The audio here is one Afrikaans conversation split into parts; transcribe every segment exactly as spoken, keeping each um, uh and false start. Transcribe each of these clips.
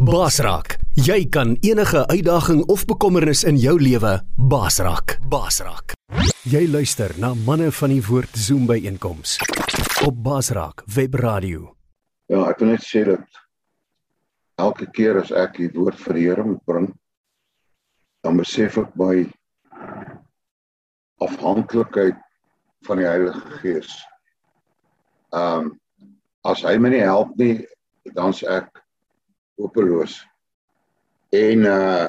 Baas raak. Jy kan enige uitdaging of bekommernis in jou lewe baas raak. Baas raak. Jy luister na Manne van die Woord Zoom byeenkoms op Baas Raak Webradio. Ja, ek wil net sê dat elke keer as ek die woord vir die Here moet bring, dan besef ek my afhanklikheid van die Heilige Gees. Um, as hy my nie help nie, dan is ek hopeloos. En uh,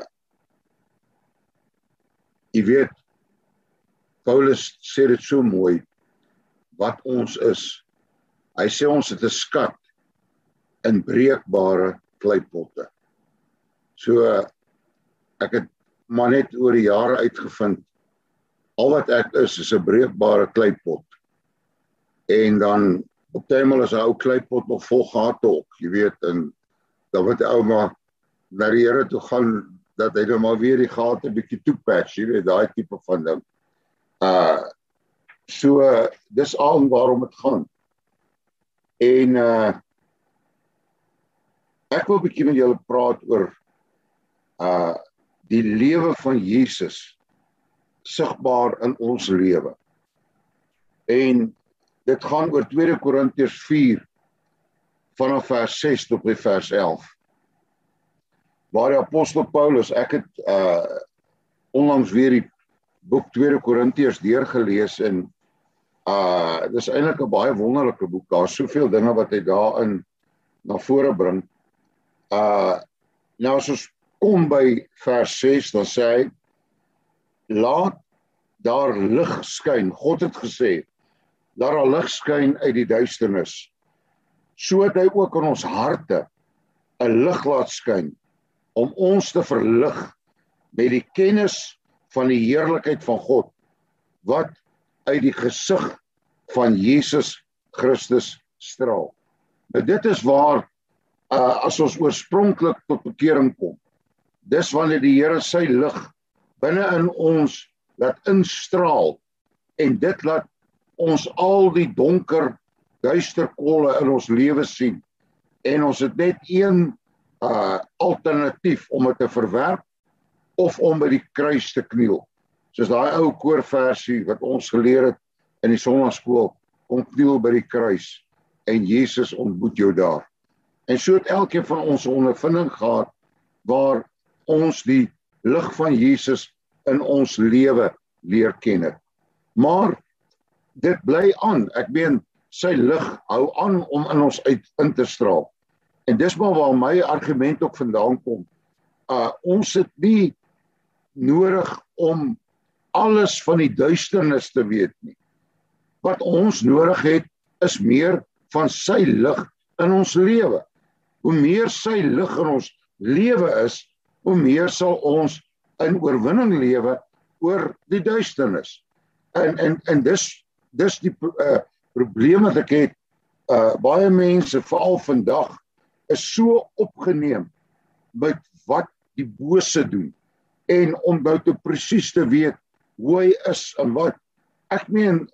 jy weet, Paulus sê dit so mooi, wat ons is. Hy sê ons het 'n skat in breekbare kleipotte. So, ek het maar net oor die jare uitgevind, al wat ek is, is 'n breekbare kleipot. En dan, op tymel is 'n ou kleipot nog vol gate ook, jy weet, en dan moet die ou maar na die Here toe gaan, dat hy dan maar weer die gate 'n bietjie toepatch, jy weet, daai tipe van ding. Uh, so, uh, dis al waarom het gaan. En uh, ek wil 'n bietjie met julle praat oor uh, die lewe van Jesus sigbaar in ons lewe. En dit gaan oor tweede Korintiërs vier vanaf vers ses tot by vers elf. Waar die apostel Paulus, ek het uh, onlangs weer die boek tweede Korintiërs deurgelees en uh, dit is eintlik 'n baie wonderlike boek. Daar is soveel dinge wat hy daarin na vore bring. Uh, nou as ons kom by vers ses, dan sê hy, laat daar lig skyn. God het gesê, laat daar lig skyn uit die duisternis, so het hy ook in ons harte 'n lig laat skyn, om ons te verlig met die kennis van die heerlikheid van God, wat uit die gesig van Jesus Christus straal. Nou dit is waar, uh, as ons oorspronklik tot bekering kom, dis wanneer die Here sy lig binne in ons laat instraal, en dit laat ons al die donker, duister kolle in ons lewe sien, en ons het net een uh, alternatief om dit te verwerp, of om by die kruis te kniel. Soos daai ou koorversie wat ons geleer het in die sonnaskool, kom kniel by die kruis, en Jesus ontmoet jou daar. En so het elkeen van ons 'n ondervinding gehad, waar ons die lig van Jesus in ons lewe leer ken het. Maar dit bly aan, ek meen, sy lig hou aan om in ons uit in te straal. En dis maar waar my argument ook vandaan kom. Uh, ons het nie nodig om alles van die duisternis te weet nie. Wat ons nodig het, is meer van sy lig in ons lewe. Hoe meer sy lig in ons lewe is, hoe meer sal ons in oorwinning lewe oor die duisternis. En, en, en dis, dis die uh, probleem wat ek het. Uh, baie mense, veral vandag, is so opgeneem met wat die bose doen. En om nou te presies te weet hoe hy is en wat. Ek meen,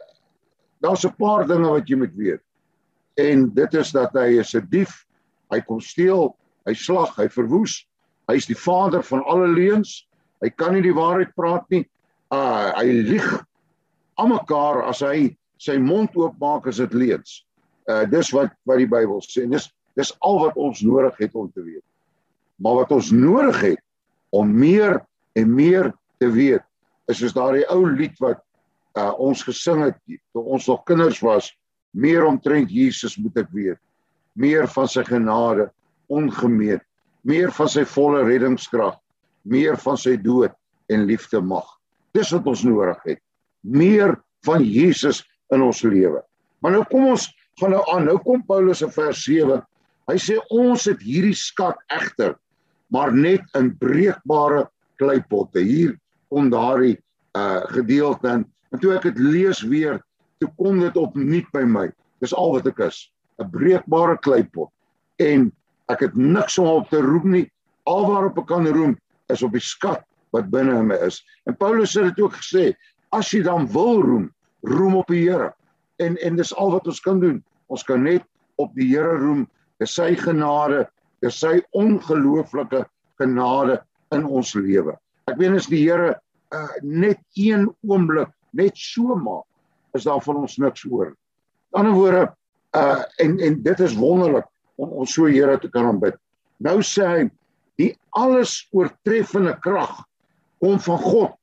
daar's 'n paar dinge wat jy moet weet. En dit is dat hy is 'n dief, hy kom steel, hy slag, hy verwoes, hy is die vader van alle leuns, hy kan nie die waarheid praat nie, uh, hy lieg aan mekaar, as hy sy mond oopmaak, is dit leuns. Uh, dis wat, wat die Bybel sê, dis, dis al wat ons nodig het om te weet. Maar wat ons nodig het, om meer en meer te weet, is soos daardie ou lied wat uh, ons gesing het, toe ons nog kinders was, meer omtrent Jesus moet ek weet, meer van sy genade, ongemeet, meer van sy volle reddingskrag, meer van sy dood en liefde mag. Dis wat ons nodig het, meer van Jesus in ons lewe. Maar nou kom ons, gaan nou aan, nou kom Paulus in vers sewe, hy sê ons het hierdie skat egter, maar net in breekbare kleipotte. Hier kom daardie uh, gedeelte in, en toe ek het lees weer, toe kom dit opnuut by my. Dis al wat ek is, 'n breekbare kleipot. En ek het niks om op te roem nie, al waarop ek kan roem, is op die skat wat binne in my is. En Paulus het dit ook gesê, as jy dan wil roem, roem op die Here. En, en dis al wat ons kan doen. Ons kan net op die Here roem, dis sy genade, Dis sy ongelooflike genade in ons lewe. Ek weet as die Here uh, net een oomblik net so maak, is daar van ons niks oor. In ander woorde, uh, en, en dit is wonderlik om ons so Here te kan aanbid. Nou sê hy, die alles oortreffende krag kom van God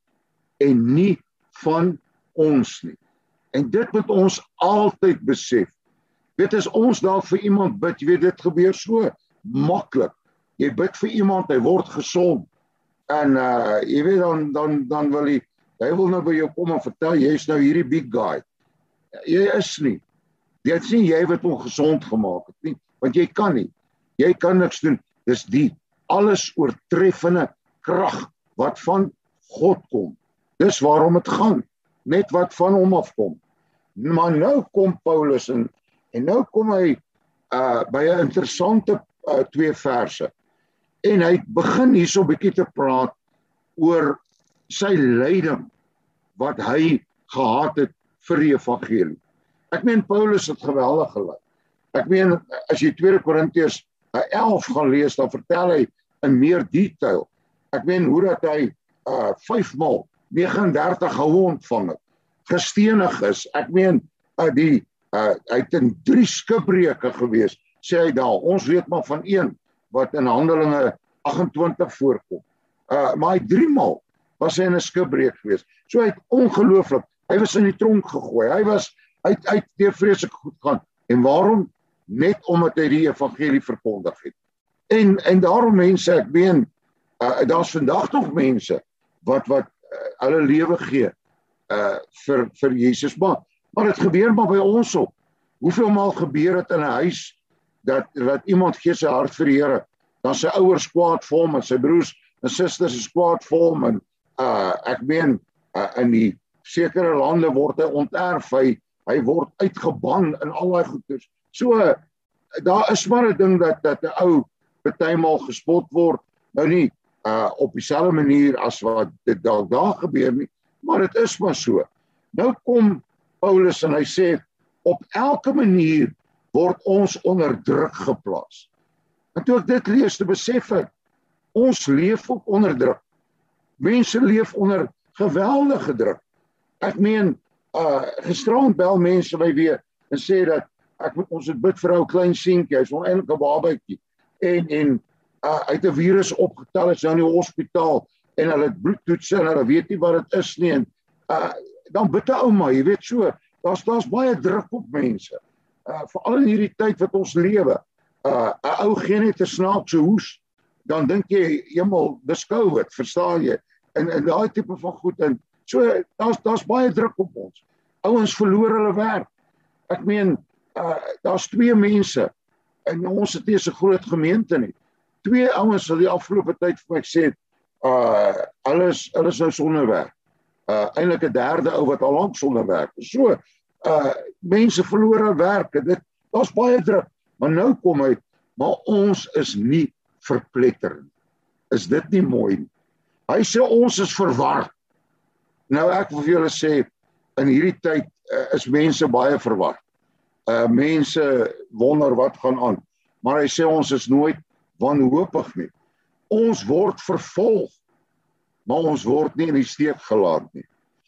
en nie van ons nie. En dit moet ons altyd besef. Weet as ons dalk vir iemand bid, jy weet dit gebeur so maklik. Jy bid vir iemand, hy word gesond. En uh, jy weet dan dan dan wil hy hy wil nou by jou kom en vertel jy is nou hierdie big guy. Jy is nie. Dit is nie jy wat hom gesond gemaak het nie, want jy kan nie. Jy kan niks doen. Dis die alles oortreffende krag wat van God kom. Dis waarom dit gaan. Net wat van hom afkom. Maar nou kom Paulus en, en nou kom hy uh, by 'n interessante uh, twee verse. En hy begin hierso 'n bietjie te praat oor sy lyding wat hy gehad het vir die evangelie. Ek meen Paulus het geweldig gelei. Ek meen as jy Tweede Korintiërs elf gaan lees, dan vertel hy in meer detail. Ek meen hoe dat hy uh, vyfmaal negenendertig houe ontvang het, gestenig is. Ek meen uh, die uh, hy het in drie skipbreuke gewees, sê hy daar. Ons weet maar van een wat in Handelinge agt en twintig voorkom. Uh, maar hy driemaal was hy in 'n skipbreuk gewees. So hy het ongelooflik, hy was in die tronk gegooi. Hy was uit uit deur vreeslik goed gaan. En waarom? Net omdat hy die evangelie verkondig het. En en daarom mense, ek meen, uh, daar's vandag nog mense wat wat uh, hulle lewe gee uh, vir vir Jesus, maar maar dit gebeur maar by ons op. Hoeveel maal gebeur dit in 'n huis dat dat iemand gee sy hart vir die Here, dan sy ouers kwaad vir hom en sy broers en susters is kwaad vir hom en uh, ek meen uh, in die sekere lande word hy onterf, hy hy word uitgeban in al daai goeders. So, daar is maar 'n ding dat dat 'n ou partymal gespot word, nou nie uh, op dieselfde manier as wat dit dalk daar gebeur nie, maar dit is maar so. Nou kom Paulus en hy sê, op elke manier word ons onder druk geplaas. En toe ek dit lees, te besef ek, ons leef ook onder druk. Mense leef onder geweldige druk. Ek meen, uh, gisterand bel mense my weer en sê dat ek moet ons het bid vir 'n klein seentjie, hy's nog eintlik 'n babatjie. En en uh, hy het 'n virus opgetel, is nou in die hospitaal en hulle het bloedtoetse en hulle weet nie wat dit is nie en uh, dan bid 'n ouma, jy weet so, daar's daar's baie druk op mense. Uh, veral in hierdie tyd wat ons lewe. 'n uh, ou gee net 'n snaakse hoes, dan dink jy, jemmel, dis COVID, verstaan jy? En en daai tipe van goed en so daar's daar's baie druk op ons. Ouens verloor hulle werk. Ek meen Uh, daar's twee mense en ons het nie so groot gemeente nie. Twee ouens sal die afgelope tyd vir my sê, uh, alles alles nou sonder werk. Uh, eintlik 'n derde ou wat al lank sonder werk. So, uh, mense verloor hulle werk. Dit daar's baie druk. Maar nou kom hy, maar ons is nie verpletter nie. Is dit nie mooi nie? Hy sê ons is verward. Nou ek wil vir julle sê, in hierdie tyd uh, is mense baie verward. Uh, mense wonder wat gaan aan, maar hy sê ons is nooit wanhoopig nie. Ons word vervolg, maar ons word nie in die steek gelaat nie.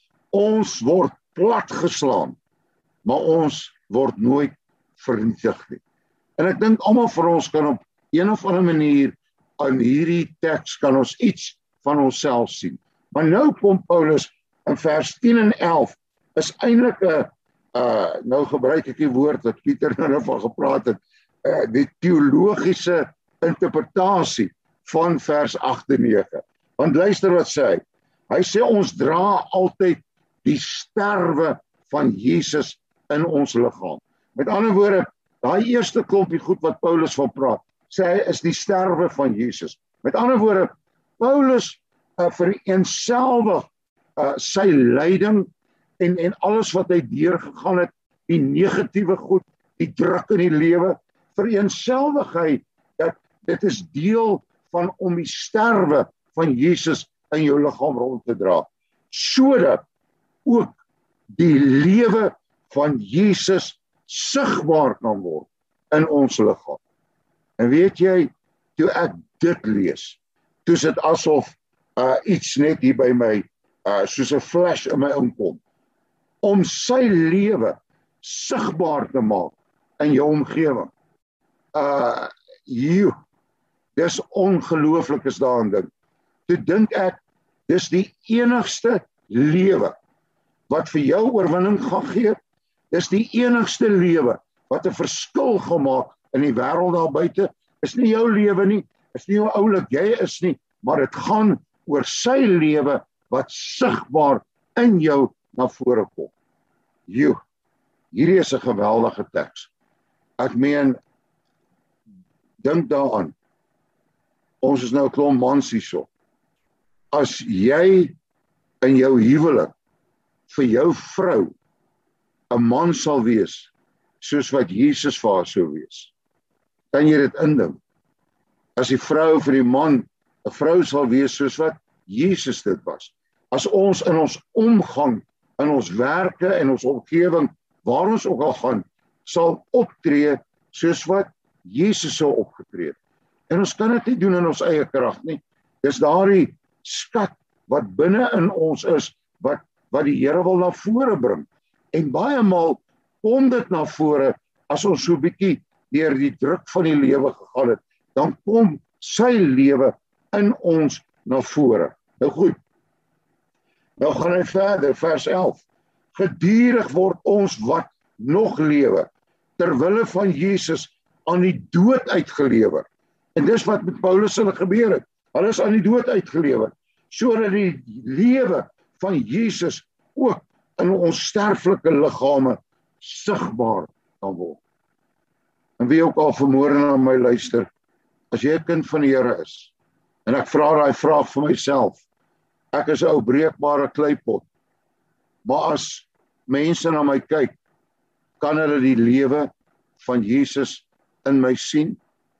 Ons word platgeslaan, maar ons word nooit vernietig nie. En ek dink almal vir ons kan op een of ander manier aan hierdie teks kan ons iets van onsself sien. Maar nou kom Paulus in vers tien en elf, is eintlik 'n Uh, nou gebruik ek die woord wat Pieter nou van gepraat het, uh, die teologiese interpretasie van vers agt en nege. Want luister wat sê hy. Hy sê ons dra altyd die sterwe van Jesus in ons liggaam. Met ander woorde, daai eerste klompie goed wat Paulus van praat, sê hy is die sterwe van Jesus. Met ander woorde, Paulus uh, vereenselwig uh, sy lyding En, en alles wat hy deurgegaan het, die negatiewe goed, die druk in die lewe, vereenselwig hy dat dit is deel van om die sterwe van Jesus in jou liggaam rond te dra, sodat ook die lewe van Jesus sigbaar kan word in ons liggaam. En weet jy, toe ek dit lees, toe is dit asof uh, iets net hier by my, uh, soos 'n flash in my inkom, om sy lewe sigbaar te maak in jou omgewing. Uh, joe, dis ongelooflik is daarin ding. Toe dink ek, dis die enigste lewe wat vir jou oorwinning gaan gee, dis die enigste lewe wat 'n verskil gaan maak in die wêreld daar buite, is nie jou lewe nie, is nie hoe oulik jy is nie, maar dit gaan oor sy lewe wat sigbaar in jou na vore kom. Joe, hierdie is 'n geweldige teks. Ek meen, dink daaraan, ons is nou 'n klomp mans hierso. As jy in jou huwelik vir jou vrou 'n man sal wees, soos wat Jesus vir haar sou wees, kan jy dit indink? As die vrou vir die man 'n vrou sal wees soos wat Jesus dit was. As ons in ons omgang, in ons werke en ons omgewing, waar ons ook al gaan, sal optree soos wat Jesus sou opgetree het. En ons kan dit nie doen in ons eie krag nie. Dis daardie skat wat binne in ons is, wat, wat die Here wil na vore bring. En baie maal kom dit na vore, as ons so bietjie deur die druk van die lewe gegaan het, dan kom sy lewe in ons na vore. Nou goed, nou gaan hy verder, vers elf. Gedurig word ons wat nog lewe, terwille van Jesus aan die dood uitgelewer. En dis wat met Paulus hulle gebeur het. Hulle is aan die dood uitgelewer, sodat die lewe van Jesus ook in ons sterflike liggame sigbaar kan word. En wie ook al vanmôre na my luister, as jy 'n kind van die Here is, en ek vra daai vraag vir myself, ek is 'n ou breekbare kleipot, maar as mense na my kyk, kan hulle die lewe van Jesus in my sien?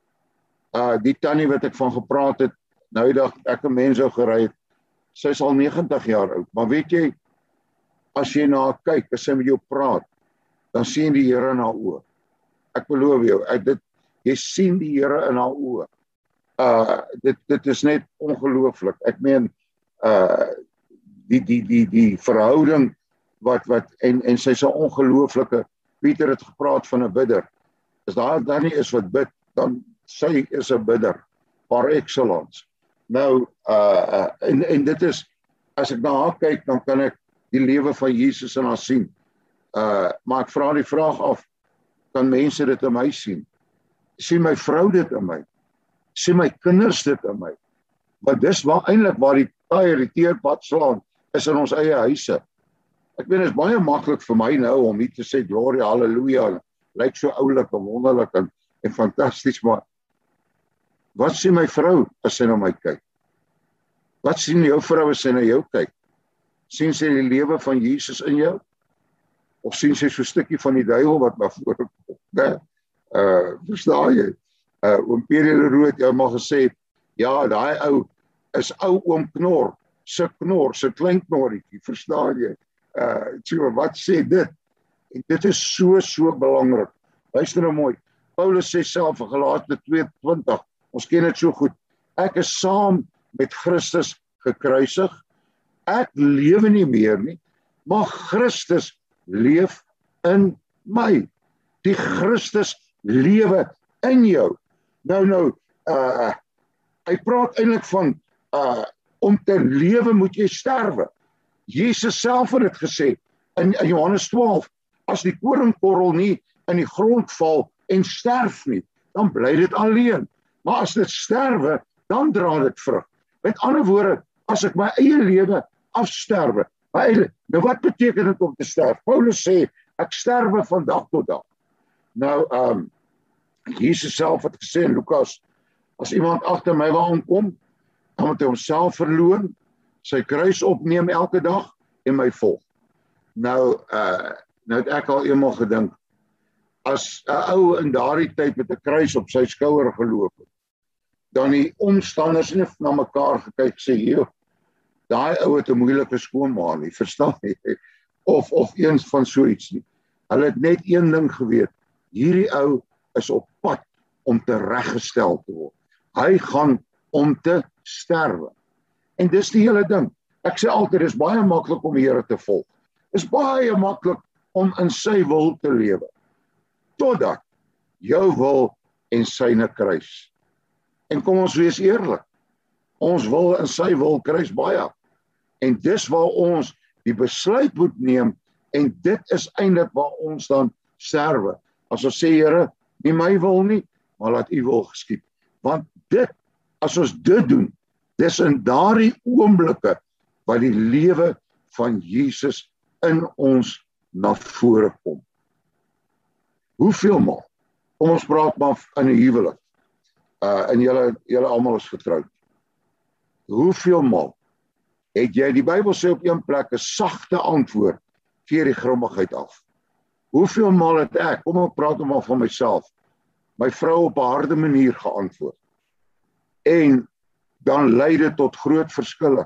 Uh, die tannie wat ek van gepraat het, nou die dag ek 'n mens ou gery het, sy is al negentig jaar oud, maar weet jy, as jy na haar kyk, as sy met jou praat, dan sien die Here in haar oë. Ek beloof jou, ek, dit, jy sien die Here in haar oë. Uh, dit, dit is net ongelooflik. Ek meen, uh, die, die, die, die verhouding, wat, wat, en, en sy is 'n ongelooflike, Pieter het gepraat van 'n bidder. As daar dan nie is wat bid, dan sy is 'n bidder, par excellence. Nou, uh, en, en dit is, as ek na haar kyk, dan kan ek die lewe van Jesus in haar sien. Uh, maar ek vra die vraag af, kan mense dit in my sien? Sien my vrou dit in my? Sien my kinders dit in my? Want dis waar eintlik waar die taai die teerpad slaan, is in ons eie huise. Ek weet, dit is baie maklik vir my nou om hier te sê, gloria, halleluja, lyk so oulik en wonderlik en, en fantasties, maar wat sien my vrou as sy na my kyk? Wat sien jou vrou as sy na jou kyk? Sien sy die lewe van Jesus in jou? Of sien sy so 'n stukkie van die duiwel wat na vore kom? Nee, uh, verstaan jy? Uh, oom Pierre Leroux het jou maar gesê, ja, daai ou is ou oom Knor, se knor, se klein knorretjie, verstaan jy? Uh, so, wat sê dit? En dit is so, so belangrik. Luister nou mooi, Paulus sê self in Galasië twee twintig, ons ken dit so goed, ek is saam met Christus gekruisig, ek lewe nie meer nie, maar Christus leef in my. Die Christus lewe in jou. Nou, nou, uh, hy praat eintlik van, uh, om te lewe moet jy sterwe. Jesus self het dit gesê, in, in Johannes twaalf, as die koringkorrel nie in die grond val en sterf nie, dan bly dit alleen. Maar as dit sterwe, dan dra dit vrug. Met ander woorde, as ek my eie lewe afsterwe, my eie, nou wat beteken dit om te sterf? Paulus sê, ek sterwe van dag tot dag. Nou, um, Jesus self het gesê in Lukas, as iemand agter my wil aankom, dan moet hy homself verloon, sy kruis opneem elke dag en my volg. Nou, uh, nou het ek al eenmaal gedink, as 'n ou in daardie tyd met 'n kruis op sy skouer geloop het, dan die omstanders net na mekaar gekyk sê, joh, daai ou het 'n moeilike skoonma nie, verstaan jy? Of, of eens van so iets nie. Hulle het net een ding geweet, hierdie ou is op pad om te reggestel te word. Hy gaan om te sterwe. En dis die hele ding. Ek sê altyd, dis baie maklik om die Here te volg. Is baie maklik om in sy wil te lewe. Totdat jou wil en syne kruis. En kom ons wees eerlik, ons wil en sy wil kruis baie. En dis waar ons die besluit moet neem, en dit is eintlik waar ons dan sterwe. As ons sê, Here, nie my wil nie, maar laat u wil geskied. Want dit, as ons dit doen, dis in daardie oomblikke wat die lewe van Jesus in ons na vore kom. Hoeveel maal? Kom ons praat maar in 'n huwelik. Uh, en julle, julle almal is getroud. Hoeveel maal het jy, die Bybel sê op een plek, 'n sagte antwoord keer die grimmigheid af. Hoeveel maal het ek, kom ek praat maar van myself, my vrou op 'n harde manier geantwoord. En dan lei dit tot groot verskille.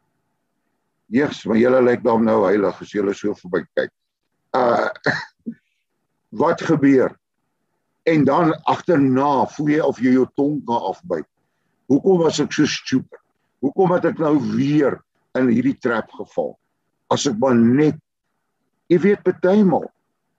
Jees, maar julle lyk dan nou heilig as julle so verby kyk. Uh, wat gebeur? En dan agterna voel jy of jy jou tong kan afbyt. Hoekom was ek so stupid? Hoekom het ek nou weer in hierdie trap geval? As ek maar net, jy weet, partymal,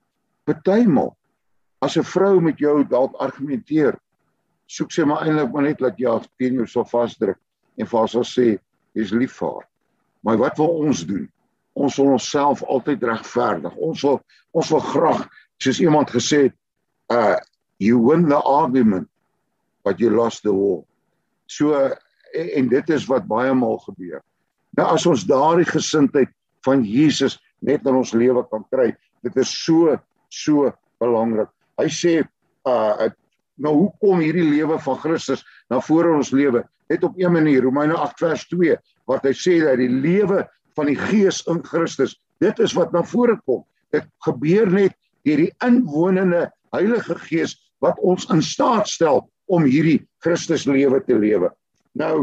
partymal, as 'n vrou met jou dalk argumenteer, soek sy maar eintlik maar net dat jy af teen jou sal vasdruk en vir haar sal sê, jy's lief vir haar. Maar wat wil ons doen? Ons wil onsself altyd regverdig. Ons wil, ons wil graag, soos iemand gesê het, uh, you win the argument, but you lost the war. So, en, en dit is wat baie maal gebeur. Nou as ons daardie gesindheid van Jesus net in ons lewe kan kry, dit is so, so belangrik. Hy sê, uh, nou hoe kom hierdie lewe van Christus na vore ons lewe? Net op een manier, Romeine agt vers twee, wat hy sê dat die lewe van die Gees in Christus, dit is wat na vore kom. Dit gebeur net deur die inwonende Heilige Gees wat ons in staat stel om hierdie Christus lewe te lewe. Nou,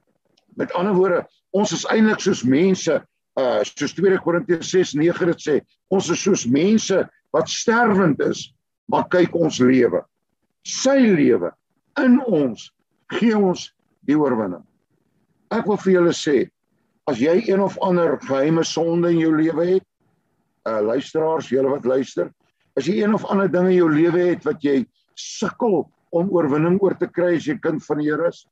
met ander woorde, ons is eintlik soos mense, uh, soos tweede Korintiërs ses nege dit sê, ons is soos mense wat sterwend is, maar kyk ons lewe. Sy lewe in ons gee ons die oorwinning. Ek wil vir julle sê, as jy een of ander geheime sonde in jou lewe het, uh, luisteraars, julle wat luister, as jy een of ander ding in jou lewe het wat jy sukkel om oorwinning oor te kry as jy kind van die Here is,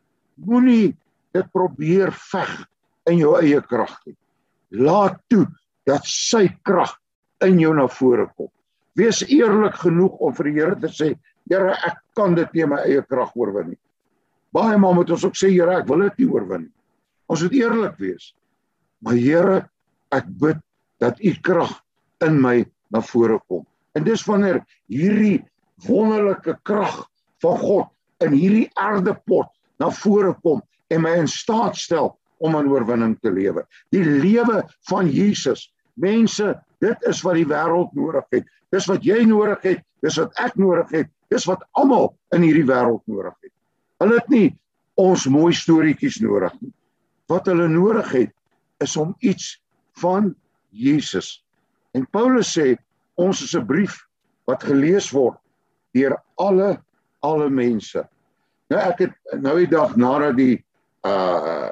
moenie dit probeer veg in jou eie krag nie. Laat toe dat sy krag in jou na vore kom. Wees eerlik genoeg om vir die Here te sê, Here, ek kan dit nie my eie krag oorwin nie. Baie maal moet ons ook sê, Here, ek wil dit nie oorwin nie. Ons moet eerlik wees. Maar Here, ek bid dat u krag in my na vore kom. En dis wanneer hierdie wonderlike krag van God in hierdie aardepot na vore kom en my in staat stel om aan oorwinning te lewe. Die lewe van Jesus. Mense, dit is wat die wêreld nodig het. Dis wat jy nodig het, dis wat ek nodig het, dis wat almal in hierdie wêreld nodig het. Hulle het nie ons mooi storieetjies nodig nie. Wat hulle nodig het, is om iets van Jesus. En Paulus sê, ons is 'n brief wat gelees word deur alle, alle mense. Nou ek het, nou die dag nadat die uh,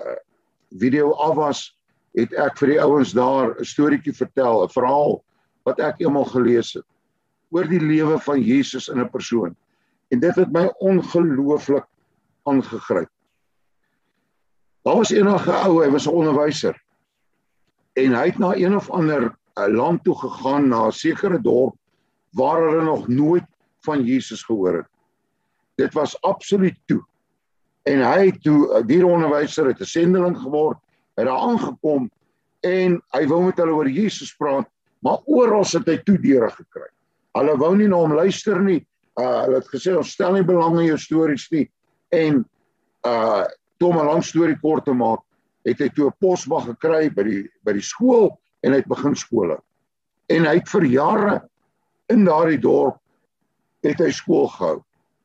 video af was, het ek vir die ouens daar 'n storieetjie vertel, 'n verhaal wat ek eendag gelees het, oor die lewe van Jesus in 'n persoon. En dit het my ongelooflik aangegryp. Daar was eendag 'n ou, hy was 'n onderwyser, en hy het na een of ander uh, land toe gegaan, na 'n sekere dorp, waar hulle nog nooit van Jesus gehoor het. Dit was absoluut toe. En hy toe, die onderwyser het 'n sendeling geword, hy het daar aangekom, en hy wou met hulle oor Jesus praat, maar oral het hy toedeure gekry. Hulle wou nie na hom luister nie, uh, hulle het gesê, ons stel nie belang in jou stories nie, en uh, toe om 'n lang storie kort te maak, het hy toe 'n posbag gekry by die, by die skool, en hy het begin skole. En hy het vir jare in daardie dorp, het hy skool gehou.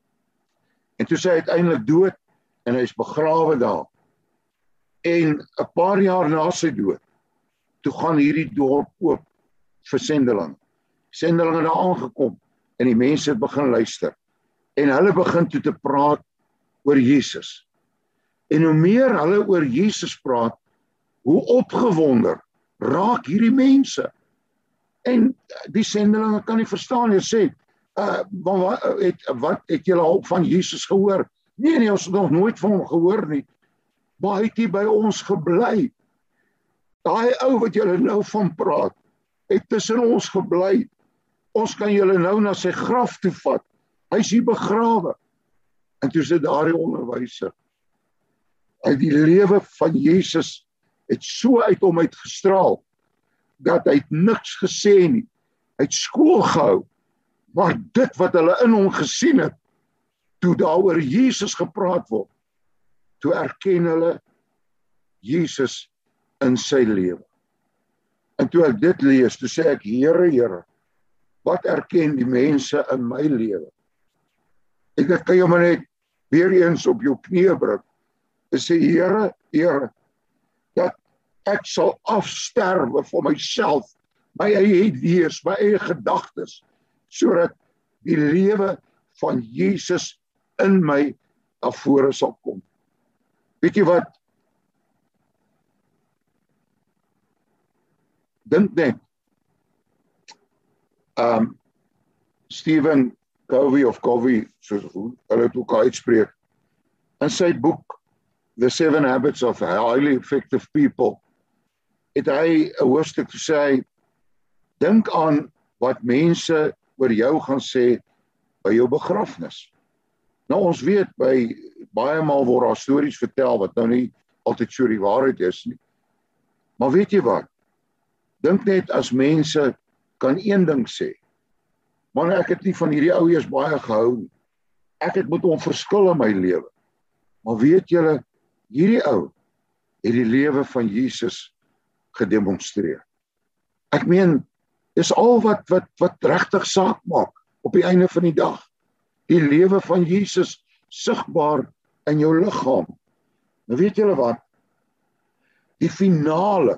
En toe sê hy uiteindelik dood, en hy is begrawe daar. En 'n paar jaar na sy dood, toe gaan hierdie dorp oop vir sendeling. Sendelinge daar aangekom, en die mense het begin luister. En hulle begin toe te praat oor Jesus. En hoe meer hulle oor Jesus praat, hoe opgewonder raak hierdie mense. En die sendelinge kan nie verstaan, jy sê, uh, maar wat het, wat het julle al van Jesus gehoor? Nee, nee, ons het nog nooit van hom gehoor nie. Maar hy het hier by ons gebly. Daai ou wat julle nou van praat, het tussen ons gebly. Ons kan julle nou na sy graf toe vat. Hy is hier begrawe. En toe sit daar die onderwyser. Hy die lewe van Jesus het so uit hom uit gestraal, dat hy het niks gesê nie. Hy het skool gehou. Maar dit wat hulle in hom gesien het, toe daar oor Jesus gepraat word, toe erken hulle Jesus in sy lewe. En toe ek dit lees, toe sê ek, Here, Here, wat erken die mense in my lewe? En dit kan jy maar net weer eens op jou knieë bring. En sê, Here, Here, dat ek sal afsterwe vir myself, my eie idees, my eie gedagtes, sodat die lewe van Jesus in my na vore sal kom. Weet jy wat? Dink net, um, Stephen Covey of Covey, soos hulle het ook uitspreek, in sy boek, The Seven Habits of Highly Effective People, het hy 'n hoofstuk gesê, dink aan wat mense oor jou gaan sê by jou begrafnis. Nou ons weet, by baie maal word daar stories vertel, wat nou nie altyd so die waarheid is nie. Maar weet jy wat? Dink net as mense kan een ding sê, man, ek het nie van hierdie ou eers baie gehou nie. Ek het met hom verskil in my lewe. Maar weet julle, hierdie ou het die lewe van Jesus gedemonstreer. Ek meen, dis al wat wat wat regtig saak maak op die einde van die dag. Die lewe van Jesus sigbaar in jou liggaam. Nou weet julle wat? Die finale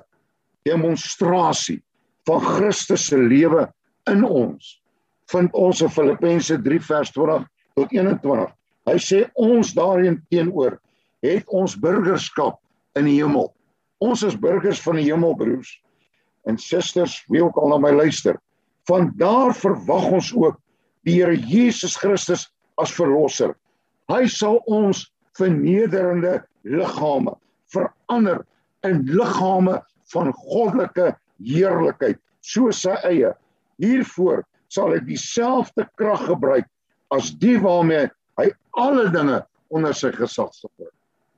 demonstrasie van Christus se lewe in ons vind ons in Filippense drie vers twintig tot eenentwintig. Hy sê ons daarin teenoor het ons burgerskap in die hemel. Ons is burgers van die hemel, broers en susters, wie ook al na my luister. Vandaar verwag ons ook die Here Jesus Christus as verlosser. Hy sal ons vernederende liggame verander in liggame van goddelike heerlikheid, soos sy eie. Hiervoor sal hy dieselfde krag gebruik as die waarmee hy alle dinge onder sy gesag sal bring.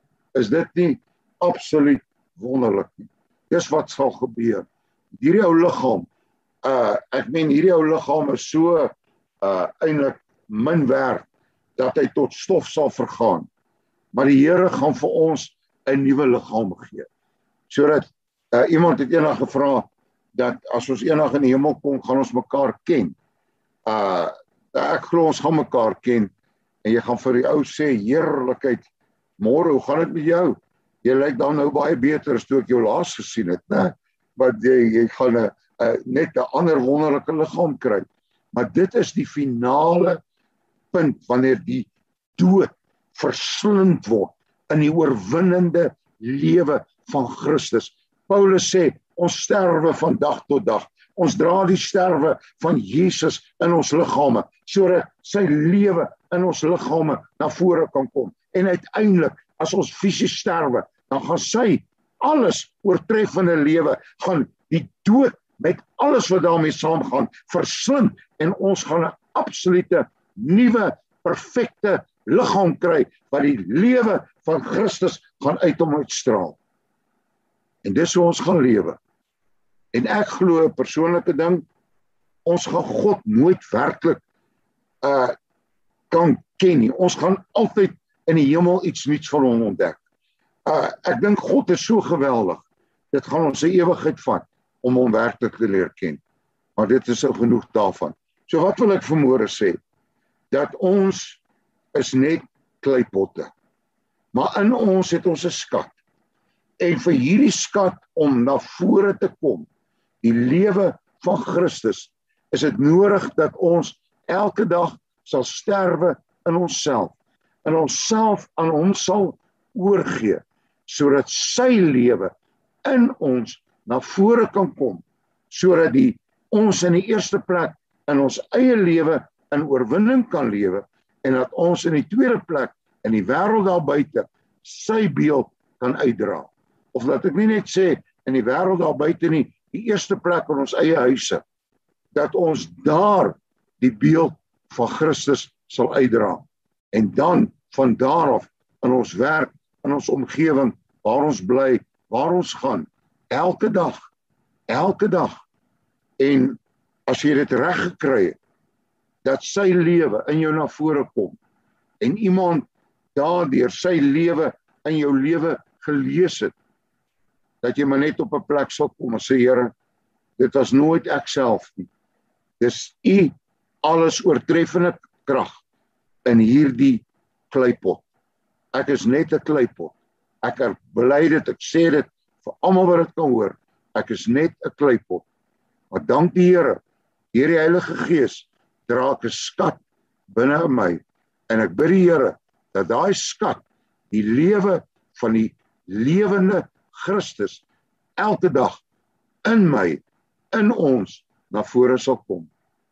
Is dit nie absoluut wonderlik nie? Dis wat sal gebeur. Hierdie ou liggaam, uh, ek meen hierdie ou liggaam is so uh, eintlik min werd, dat hy tot stof sal vergaan. Maar die Here gaan vir ons 'n nuwe liggaam gee. Sodat uh, iemand het eendag gevra dat as ons eendag in die hemel kom, gaan ons mekaar ken. Uh, ek glo ons gaan mekaar ken en jy gaan vir die ou sê, heerlikheid, môre, hoe gaan dit met jou? Jy lyk dan nou baie beter as toe ek jou laas gesien het, né? Want jy, jy gaan a, a, net 'n ander wonderlike liggaam kry. Maar dit is die finale punt wanneer die dood verslind word in die oorwinnende lewe van Christus. Paulus sê, ons sterwe van dag tot dag. Ons dra die sterwe van Jesus in ons liggame, sodat sy lewe in ons liggame na vore kan kom. En uiteindelik, as ons fisies sterwe, dan gaan sy alles oortreffende lewe, gaan die dood met alles wat daarmee saamgaan, verslind, en ons gaan 'n absolute, nuwe, perfekte liggaam kry, wat die lewe van Christus gaan uit hom uitstraal. En dis hoe ons gaan lewe. En ek glo 'n persoonlike ding, ons gaan God nooit werklik uh, kan ken nie. Ons gaan altyd in die hemel iets nuuts van hom ontdek. Uh, ek dink God is so geweldig, dit gaan ons 'n ewigheid vat om hom werklik te leer ken. Maar dit is so genoeg daarvan. So wat wil ek vanmôre sê? Dat ons is net kleipotte. Maar in ons het ons 'n skat. En vir hierdie skat om na vore te kom, die lewe van Christus, is dit nodig dat ons elke dag sal sterwe in onsself. en onsself aan hom sal oorgee, sodat sy lewe in ons na vore kan kom, sodat die ons in die eerste plek in ons eie lewe in oorwinning kan lewe, en dat ons in die tweede plek in die wêreld daar buite sy beeld kan uitdra. Of dat ek nie net sê in die wêreld daar buite nie, die eerste plek in ons eie huise, dat ons daar die beeld van Christus sal uitdra. En dan van daar af in ons werk, in ons omgewing, waar ons bly, waar ons gaan, elke dag, elke dag. En as jy dit reg gekry het, dat sy lewe in jou na vore kom, en iemand daardeur sy lewe in jou lewe gelees het, dat jy maar net op 'n plek sal kom en sê, Here, dit was nooit ek self nie. Dis U alles oortreffende krag in hierdie kleipot. Ek is net 'n kleipot. Ek bely dit, ek sê dit vir almal wat dit kan hoor. Ek is net 'n kleipot. Maar dank die Here, deur die Heilige Gees dra ek 'n skat binne in my, en ek bid die Here dat daai skat, die lewe van die lewende Christus, elke dag in my, in ons, na vore sal kom.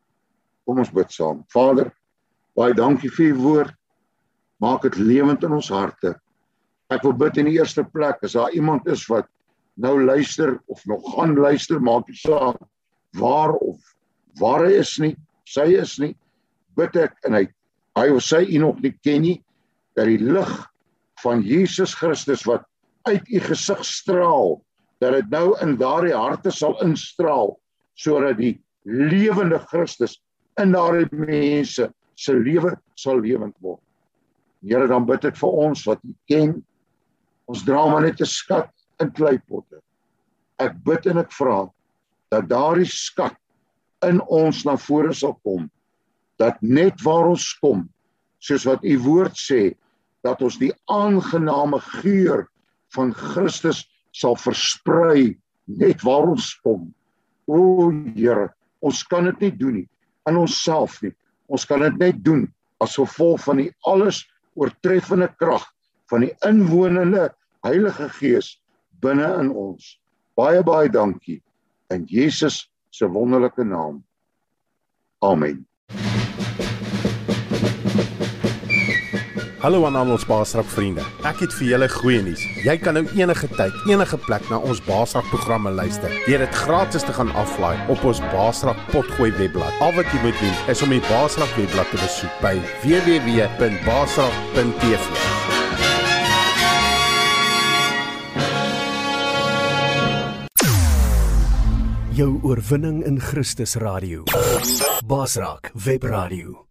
Kom ons bid saam. Vader, baie dankie vir U woord. Maak dit lewend in ons harte. Ek wil bid in die eerste plek, as daar iemand is wat nou luister, of nog gaan luister, maak nie saak waar of waar hy is nie, sy is nie, bid ek, en hy, hy of sy U nog nie ken nie, dat die lig van Jesus Christus wat uit U gesig straal, dat dit nou in daardie harte sal instraal, sodat die lewende Christus in daardie mense se lewe sal lewend word. Here, dan bid ek vir ons wat U ken, ons dra maar net 'n skat in kleipotte. Ek bid en ek vra dat daardie skat in ons na vore sal kom, dat net waar ons kom, soos wat U woord sê, dat ons die aangename geur van Christus sal versprei, net waar ons kom. O Here, ons kan dit nie doen nie, in onsself nie. Ons kan dit net doen as gevolg van die alles oortreffende krag van die inwonende Heilige Gees binne in ons. Baie, baie dankie in Jesus se wonderlike naam. Amen. Hallo aan al ons Baasrak vriende. Ek het vir julle goeie nuus. Jy kan nou enige tyd, enige plek na ons Baasrak programme luister, deur dit gratis te gaan aflaai op ons Baasrak Potgooi webblad. Al wat jy moet doen is om die Baasrak webblad te besoek by w w w punt baasrak punt t v. Jou oorwinning in Christus Radio. Baasrak Webradio.